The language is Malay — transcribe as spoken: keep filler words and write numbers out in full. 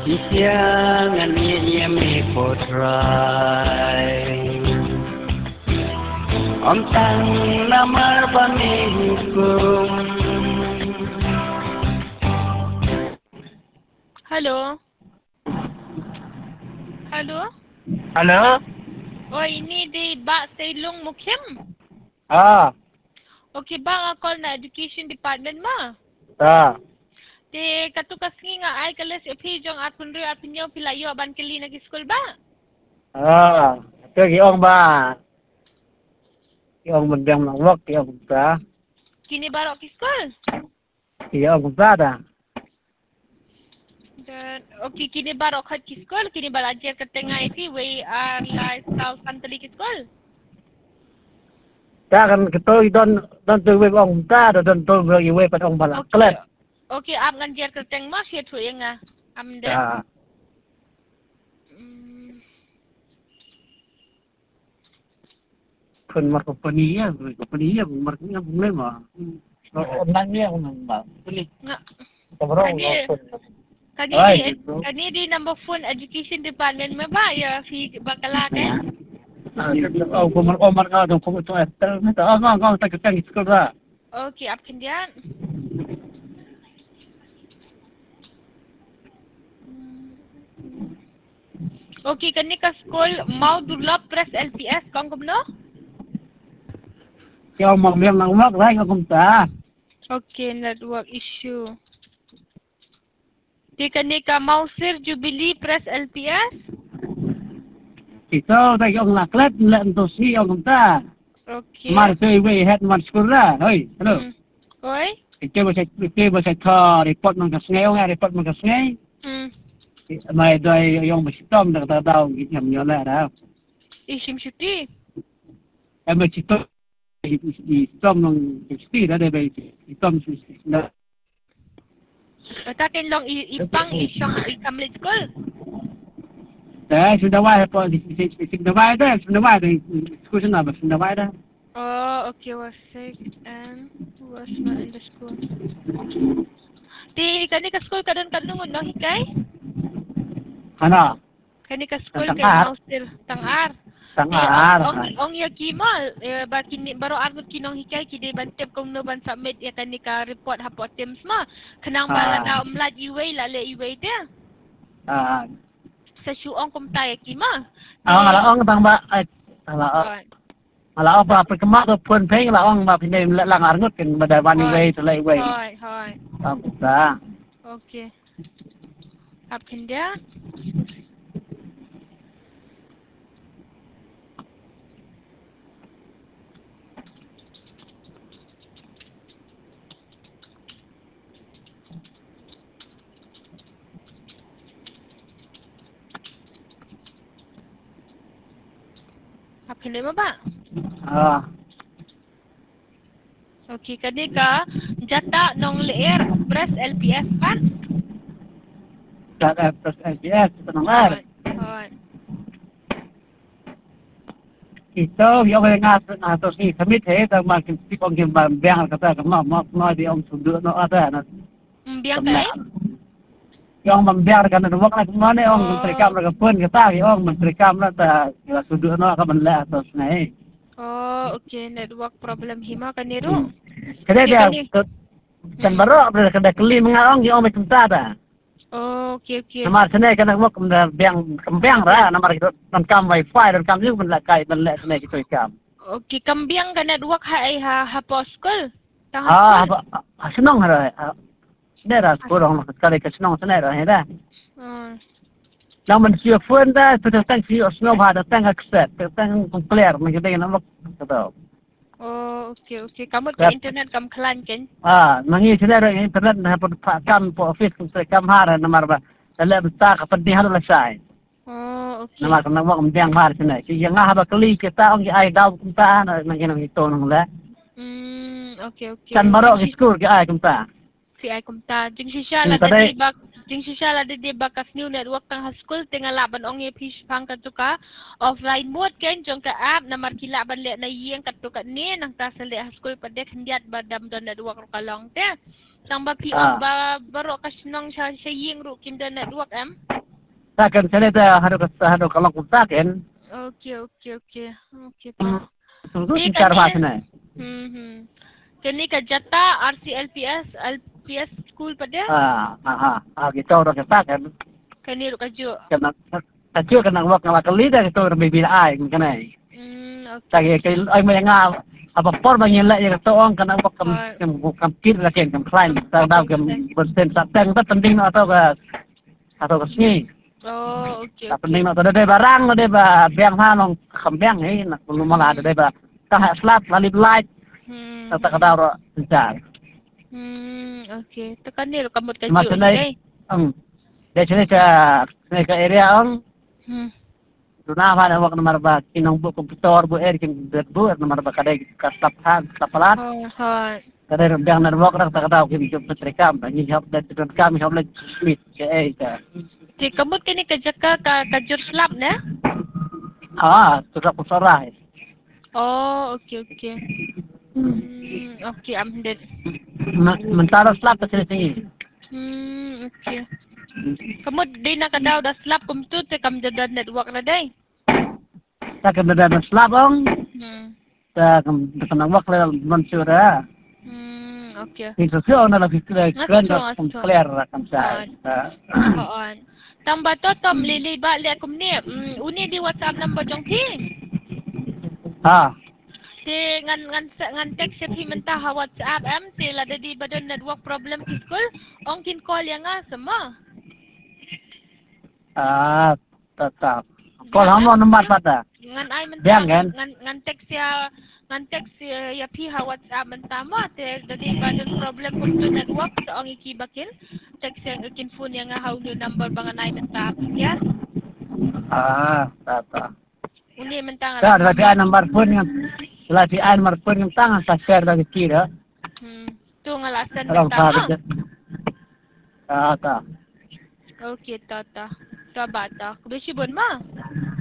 Isiangan niya may potray Om tang namar pamihukum Halo? Halo? Halo? Oh, ini di Bak Sailong Mukim? Ah, Okay, bang call na education department ma. ah. Di katukas nga ay kalas ipijong at punri at pinyo pilayo aban kali nag school ba? Ah, ito giong ba? Giong magdang ng work, giong ba? Kini baro ki school? Giong ba da? Dan okay kini baro kat ki school, kini balajar ka tengah iti we are like south country ki school. Ta kan kito don don tu we ong ta don tu we we pa ong bala Okay. klet. Okay, am ngajar ka teng ma siya tu nga. Am de. Ah, Mm, kun mar ko paniya, ko paniya, mar ko nga problema. So, online niya kung ba? Pili. nga. Kabro. Kani kani Ay, di kani di number phone education department ma ba ya fi bakala ke? Oh, kumar kumar ka dong kumar to after na ta. Ah, nga ta ka school ra. Okay, up kendian. Okay, kani ka school mau dulop press L P S kong kumno? Kaya mo miyang nang work ra ka kumta. Okay, network issue. Di kani ka mau sir Jubilee press L P S? Ito ta yung naklet lan to si yung kumta. Okay. Mar to we head mar school ra. Hoy, hello. Hmm. Oi? Ito ba sa ito ba sa ka report ng kasngay nga report ng kasngay. Hmm. May doy yung basitom na tataw gitam nyo la ra. Isim syuti. Ay may sito itom ng sixty na debe itom na Takin long ipang isyong ikamlit school. eh sudah wah po sudah wah dah sudah wah dah school na ba sudah wah dah. Oh, okay, was sick and was not in the school. Di kani ka school kadon kadlungod no hikay? Ano? Kani ka school kay Tangar. mau sir tangar. Tangar. Ong ong ya kimal eh, ba kini baro argot kinong hikay kidi bantep kong no ban submit ya kani ka report hapot teams ma kanang bala Ah. da umlad iway lale iway de Ah. sa suong kum tayo kima. Ang alaong bang ba ay alaong alaong ba perkemak tu pun peng alaong ba pinay lang arngot kan badawan iway tulay iway. Hoy, hoy. Basta. Okay. Apkin dia? Apkin dia mo ba? Ah. Okay, kani ka jata nong leer press L P S pa? Tak terus L P S tenangar. Hoy. Ito yung nga atos ni submit eh tag makin si kong gimbang bang kata ka ma ma ma di om sudu no ata na. Mbiyang kay? Yung mambiar ka na wak na kumane ong menteri kam ra pun kata yung menteri kam na ta sudu no ka manla atos na eh. Oh, okay. Network problem hima kaniro. Kada dia kan baro abra kada kli mga ong yung may tunta ta. Oh, okay, okay. Namar sene kana wak na biang kambang ra namar kita tan kam wifi dan kam yung manla kai manla sene kita kam. Okay, kambiyang ka network ha ay ha hapos school. Tang Ah, school. senang hara. Senera kurang sekali ke senang senera hera. Hmm. Namun si phone dah tu tentang si osno bhada tentang accept tentang clear mungkin dia nama kata. Oh, okay, okay. Kamu ke internet kam klan ken? Ah, mangi senera internet na pun kam po office tu kam hara namar ba. Dalam tak apa dia harus selesai. Oh, okay. Namar kena buat mendang har sene. Si yang ah ba kali kita ong ai dau kita na nang itu nang la. Hmm, okay, okay. Kan baru ke school ke ai kita. Si ay kumta. Jing si siya la di bak jing si siya la di bak kas new network tang school tinga laban ong ipish pang katuka offline mode ken jong ka app na markila ban le na yeng katuka ni nang ta sa le school pa dek hendiat badam don network ro kalong te. Tang ba pi ong ba baro kas nong siya siya yeng ro kin don network em. Takan saya dah hadu hadu kalau kita kan. Okey, okey, okey. Okey, pa. Tunggu Ni cara kan bahasa ni. ni. Hmm, hmm. Kini ka jata R C L P S, L P S school pada? Ah, ah, ah, kita orang kita kan. Kani ru kaju. Kena kecil kena wak ngala kali dah kita orang bibir ai kan ai. Hmm, okey. Tagi kai ai mai ngal apa por banyak lah yang kita orang kena wak kam kam kam kir lah kan kam klaim tak tahu kam bersen tak teng tak penting atau ke atau ke sini. Oh, okey, Tak okey. penting atau ada barang ada ba biang ha long kembang ni nak belum malah ada ba tah slap lali light Hmm. tak tak ada ro sejar. Hmm, okey. Tekan ni ru kamut kaju. Macam ni. Um. Dari sini ke sini ke area ang Hmm. Tuna pa na wak nomor ba kinong bu komputer bu air kin bu nomor ba kadai ka taphan tapalat Oh, ha. kadai rom jang na wak rak tak tahu kin job petrikam ba ni job dan job kami job le smith ke ai ka Ti kamut kini ka jaka ka kajur slap ne? ah tu rak pusara Oh, okey, okey. Hmm, okey, amdet. mentara slap ke sini sini Hmm, okey. Kamu di nak daw dah slap kum tu te kam jadad network na day. tak ke beda slap ang Hmm. tak kena wak le mensura Hmm, okey. itu sio na la fikra kren dak clear rakam sa On. Tambah to tom lili ba le kum ni. Hmm, uni di WhatsApp number jong thi. ha Ti ngan ngan ngan text si mentah ha WhatsApp am ti la di badan network problem ki school. Ong kin call yang ah sama. ah tetap kalau mau nomor pada Ngan ay mentah Biang, kan? ngan ngan text ya ngan text ya, ya pi ha WhatsApp mentama te dadi badan problem kum tu network sa ong iki bakin text yang ikin phone yang ha new number bangan ay mentah ya. ah tetap Uni mentang Dah ada lagi nomor pun yang lagi nomor pun yang tangan tak share lagi kira. Hmm. Tu ngalasan Kalau mentama. tak ah tak. Okey ta ta. Ta bata. Kubisi bon ma.